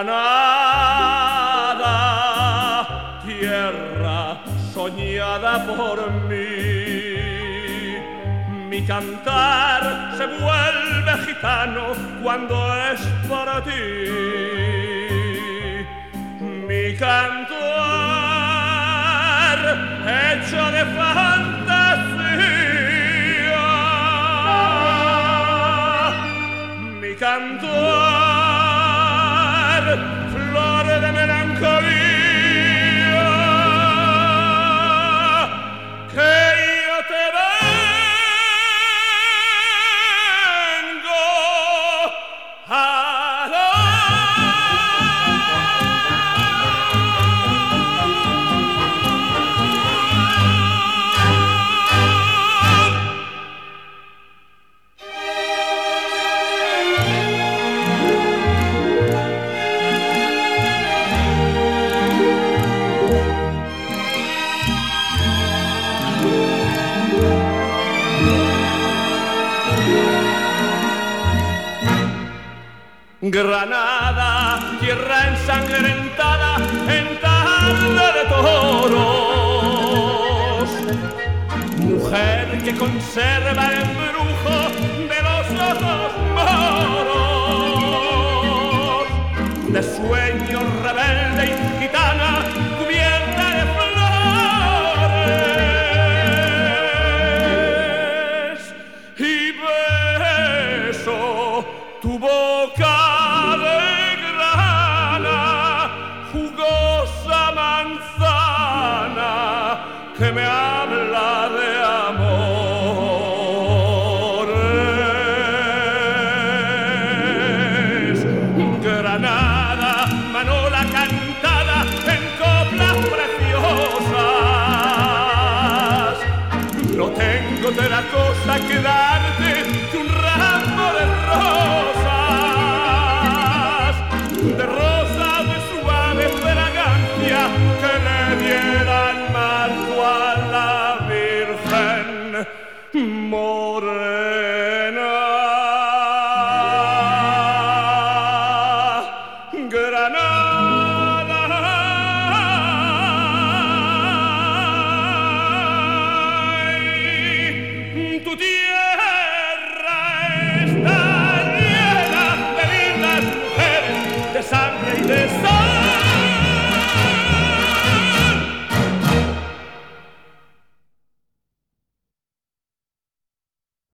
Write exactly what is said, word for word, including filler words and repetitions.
Granada, tierra soñada por mí, mi cantar se vuelve gitano cuando es para ti. Mi cantar hecho de fantasía, mi cantar flor de melancolía, que yo te vengo a Granada, tierra ensangrentada en tarde de toros, mujer que conserva el embrujo de los ojos moros, de sueño rebelde y gitana cubierta de flores, y beso tu boca que me habla de amores. Granada, manola cantada en coplas preciosas. No tengo de la cosa que darte que un ramo de rosas, de rosas de suave fragancia que le dieran marco a la Virgen morena. Granada.